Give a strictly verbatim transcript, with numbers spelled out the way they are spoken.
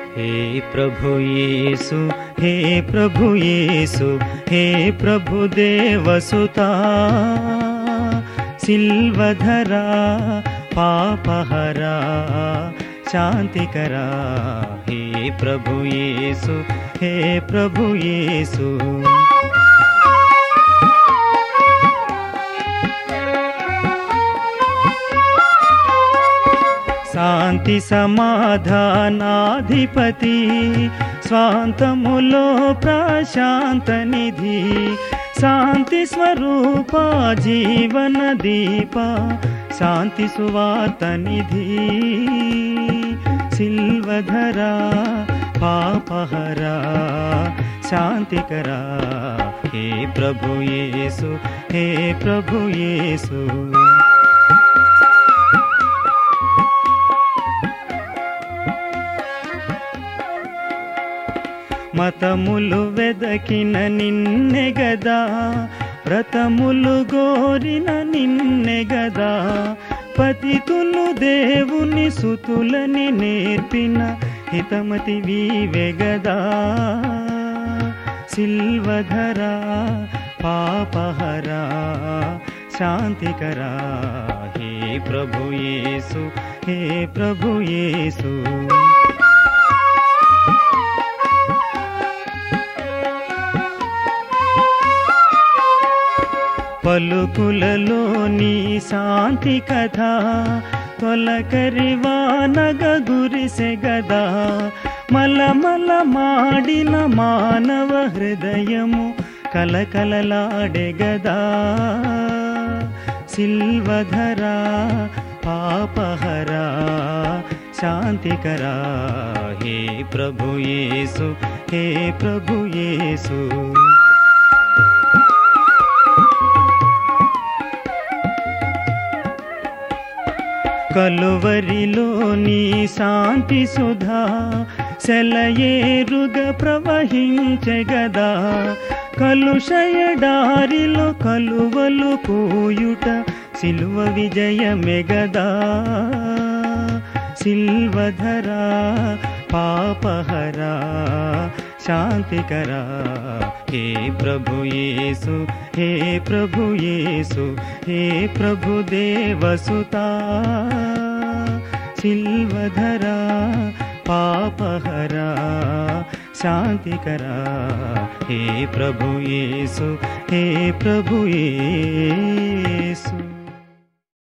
हे प्रभु येसु हे प्रभु येसु हे प्रभु देवसुता सिल्वधरा पापहरा शांतिकरा हे प्रभु येसु हे प्रभु येसु शांति समाधानाधिपति स्वांतमुलो प्रशांत निधि शांति स्वरूप जीवन दीप शांति सुवार्त निधि सिल्वधरा पापहरा शांतिकरा हे प्रभु येसु हे प्रभु येसु मतमुलु वेदकिन निन्ने गदा व्रतमुलु गोरिन निन्ने गदा पतितुलु దేవుని సుతులని నేర్పిన హితమతి వీవే గదా సిల్వధరా పాపహరా శాంతికరా హే ప్రభు యేసు హే ప్రభు యేసు పలుకులలోని శాంతి కథ తొలకరివానగ గురిసె గదా మలమల మాడిన మానవ హృదయము కలకలలాడే గదా సిల్వధరా పాపహరా శాంతికరా హే ప్రభు యేసు హే ప్రభు యేసు కలువరిలోని శాంతి సుధా సెలయేరుగా ప్రవహించె గదా కలుషయడారిలో కలువలు పోయుట సిలువ విజయమే గదా సిల్వధరా పాపహరా శాంతికరా हे प्रभु येसु हे प्रभु येसु हे प्रभु देवसुता सिल्वधरा पापहरा शांतिकरा हे प्रभु येसु हे प्रभु येसु।